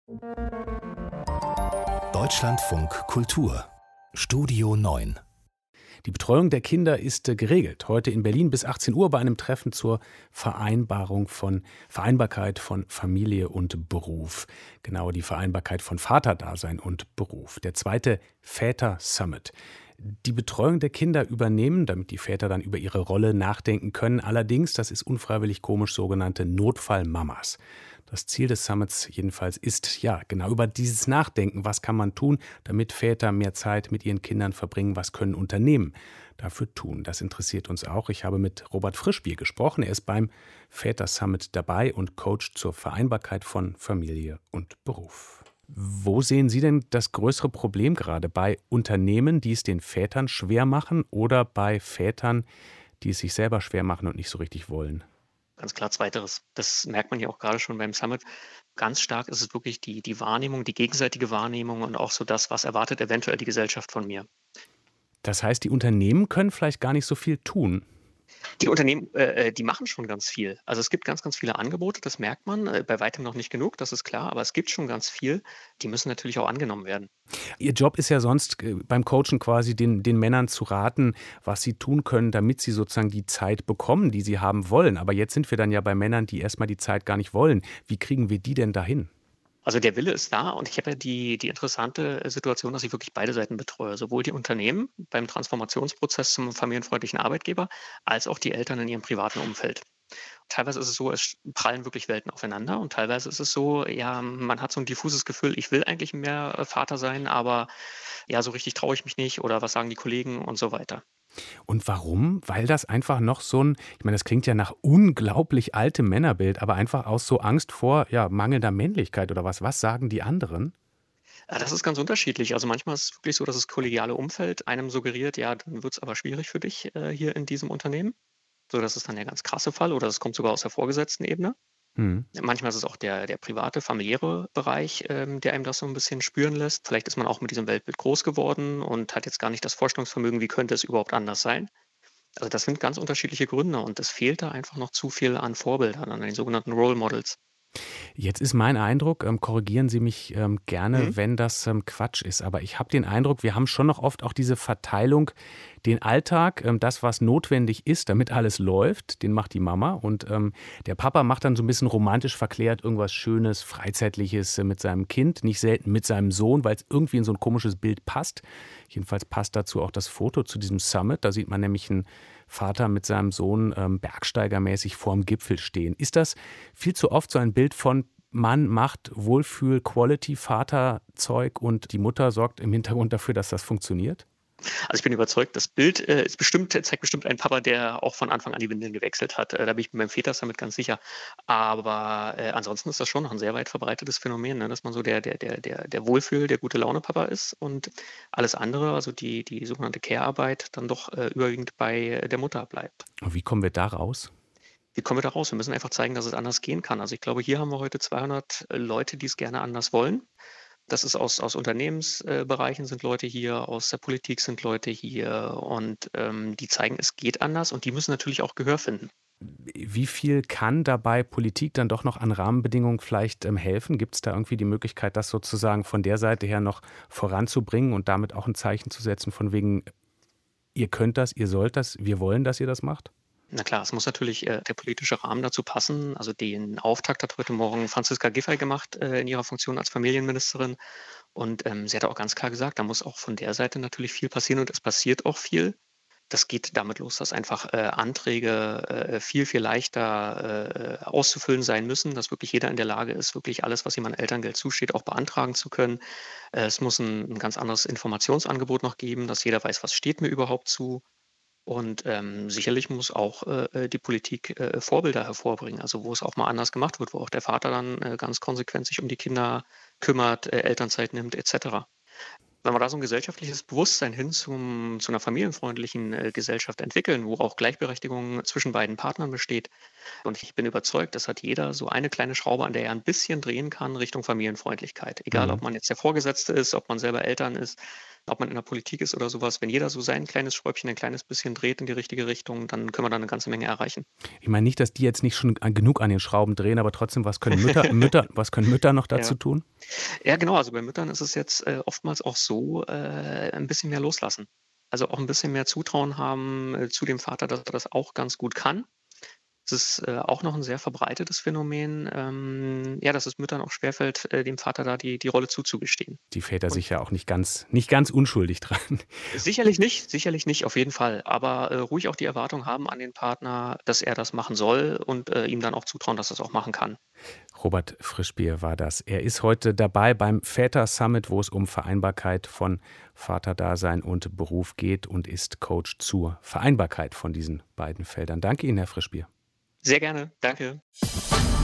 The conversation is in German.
Deutschlandfunk Kultur Studio 9. Die Betreuung der Kinder ist geregelt. Heute in Berlin bis 18 Uhr bei einem Treffen zur Vereinbarkeit von Familie und Beruf. Genau, die Vereinbarkeit von Vaterdasein und Beruf. Der zweite Väter-Summit. Die Betreuung der Kinder übernehmen, damit die Väter dann über ihre Rolle nachdenken können. Allerdings, das ist unfreiwillig komisch, sogenannte Notfallmamas. Das Ziel des Summits jedenfalls ist, ja, genau über dieses Nachdenken. Was kann man tun, damit Väter mehr Zeit mit ihren Kindern verbringen? Was können Unternehmen dafür tun? Das interessiert uns auch. Ich habe mit Robert Frischbier gesprochen. Er ist beim Väter-Summit dabei und coacht zur Vereinbarkeit von Familie und Beruf. Wo sehen Sie denn das größere Problem gerade? Bei Unternehmen, die es den Vätern schwer machen, oder bei Vätern, die es sich selber schwer machen und nicht so richtig wollen? Ganz klar zweiteres. Das merkt man ja auch gerade schon beim Summit. Ganz stark ist es wirklich die Wahrnehmung, die gegenseitige Wahrnehmung und auch so das, was erwartet eventuell die Gesellschaft von mir. Das heißt, die Unternehmen können vielleicht gar nicht so viel tun. Die Unternehmen, die machen schon ganz viel. Also, es gibt ganz, ganz viele Angebote, das merkt man, bei weitem noch nicht genug, das ist klar, aber es gibt schon ganz viel. Die müssen natürlich auch angenommen werden. Ihr Job ist ja sonst beim Coachen quasi den Männern zu raten, was sie tun können, damit sie sozusagen die Zeit bekommen, die sie haben wollen. Aber jetzt sind wir dann ja bei Männern, die erstmal die Zeit gar nicht wollen. Wie kriegen wir die denn dahin? Also, der Wille ist da und ich habe ja die interessante Situation, dass ich wirklich beide Seiten betreue, sowohl die Unternehmen beim Transformationsprozess zum familienfreundlichen Arbeitgeber als auch die Eltern in ihrem privaten Umfeld. Teilweise ist es so, es prallen wirklich Welten aufeinander und teilweise ist es so, ja, man hat so ein diffuses Gefühl, ich will eigentlich mehr, Vater sein, aber ja, so richtig traue ich mich nicht oder was sagen die Kollegen und so weiter. Und warum? Weil das einfach noch so ein, ich meine, das klingt ja nach unglaublich altem Männerbild, aber einfach aus so Angst vor, ja, mangelnder Männlichkeit oder was? Was sagen die anderen? Das ist ganz unterschiedlich. Also, manchmal ist es wirklich so, dass das kollegiale Umfeld einem suggeriert: „Ja, dann wird's aber schwierig für dich, hier in diesem Unternehmen.“ So, das ist dann der ganz krasse Fall oder das kommt sogar aus der vorgesetzten Ebene. Mhm. Manchmal ist es auch der private, familiäre Bereich, der einem das so ein bisschen spüren lässt. Vielleicht ist man auch mit diesem Weltbild groß geworden und hat jetzt gar nicht das Vorstellungsvermögen, wie könnte es überhaupt anders sein? Also, das sind ganz unterschiedliche Gründe und es fehlt da einfach noch zu viel an Vorbildern, an den sogenannten Role Models. Jetzt ist mein Eindruck, korrigieren Sie mich Mhm. gerne, wenn das Quatsch ist, aber ich habe den Eindruck, wir haben schon noch oft auch diese Verteilung, den Alltag, das, was notwendig ist, damit alles läuft, den macht die Mama und der Papa macht dann so ein bisschen romantisch verklärt irgendwas Schönes, Freizeitliches mit seinem Kind, nicht selten mit seinem Sohn, weil es irgendwie in so ein komisches Bild passt. Jedenfalls passt dazu auch das Foto zu diesem Summit. Da sieht man nämlich einen Vater mit seinem Sohn bergsteigermäßig vorm Gipfel stehen. Ist das viel zu oft so ein Bild von Mann macht Wohlfühl, Quality, Vaterzeug und die Mutter sorgt im Hintergrund dafür, dass das funktioniert? Also, ich bin überzeugt, das Bild, zeigt bestimmt einen Papa, der auch von Anfang an die Windeln gewechselt hat. Da bin ich mir beim Väter-Summit ganz sicher. Aber, ansonsten ist das schon noch ein sehr weit verbreitetes Phänomen, ne, dass man so der Wohlfühl, der Gute-Laune-Papa ist und alles andere, also die sogenannte Care-Arbeit dann doch, überwiegend bei der Mutter bleibt. Und wie kommen wir da raus? Wie kommen wir da raus? Wir müssen einfach zeigen, dass es anders gehen kann. Also, ich glaube, hier haben wir heute 200 Leute, die es gerne anders wollen. Das ist aus Unternehmensbereichen sind Leute hier, aus der Politik sind Leute hier und, die zeigen, es geht anders und die müssen natürlich auch Gehör finden. Wie viel kann dabei Politik dann doch noch an Rahmenbedingungen vielleicht helfen? Gibt es da irgendwie die Möglichkeit, das sozusagen von der Seite her noch voranzubringen und damit auch ein Zeichen zu setzen von wegen, ihr könnt das, ihr sollt das, wir wollen, dass ihr das macht? Na klar, es muss natürlich, der politische Rahmen dazu passen. Also, den Auftakt hat heute Morgen Franziska Giffey gemacht, in ihrer Funktion als Familienministerin. Und, sie hat auch ganz klar gesagt, da muss auch von der Seite natürlich viel passieren und es passiert auch viel. Das geht damit los, dass einfach, Anträge, viel, viel leichter, auszufüllen sein müssen, dass wirklich jeder in der Lage ist, wirklich alles, was ihm an Elterngeld zusteht, auch beantragen zu können. Es muss ein ganz anderes Informationsangebot noch geben, dass jeder weiß, was steht mir überhaupt zu. Und, sicherlich muss auch, die Politik, Vorbilder hervorbringen, also wo es auch mal anders gemacht wird, wo auch der Vater dann, ganz konsequent sich um die Kinder kümmert, Elternzeit nimmt et cetera. Wenn wir da so 'n gesellschaftliches Bewusstsein hin zu 'ner familienfreundlichen, Gesellschaft entwickeln, wo auch Gleichberechtigung zwischen beiden Partnern besteht und ich bin überzeugt, das hat jeder so eine kleine Schraube, an der er 'n bisschen drehen kann Richtung Familienfreundlichkeit. Egal, ob Mhm. man jetzt der Vorgesetzte ist, ob man selber Eltern ist. ob man in der Politik ist oder sowas. Wenn jeder so sein kleines Schräubchen ein kleines bisschen dreht in die richtige Richtung, dann können wir da eine ganze Menge erreichen. Ich meine nicht, dass die jetzt nicht schon genug an den Schrauben drehen, aber trotzdem, was können was können Mütter noch dazu Ja. tun? Ja, genau. Also bei Müttern ist es jetzt oftmals auch so, ein bisschen mehr loslassen. Also auch ein bisschen mehr Zutrauen haben zu dem Vater, dass er das auch ganz gut kann. Es ist auch noch ein sehr verbreitetes Phänomen, ja, dass es Müttern auch schwerfällt, dem Vater da die Rolle zuzugestehen. Die Väter Und sicher auch nicht ganz unschuldig dran. sicherlich nicht, auf jeden Fall. Aber ruhig auch die Erwartung haben an den Partner, dass er das machen soll und ihm dann auch zutrauen, dass er es auch machen kann. Robert Frischbier war das. Er ist heute dabei beim Väter-Summit, wo es um Vereinbarkeit von Vaterdasein und Beruf geht, und ist Coach zur Vereinbarkeit von diesen beiden Feldern. Danke Ihnen, Herr Frischbier. Sehr gerne, danke.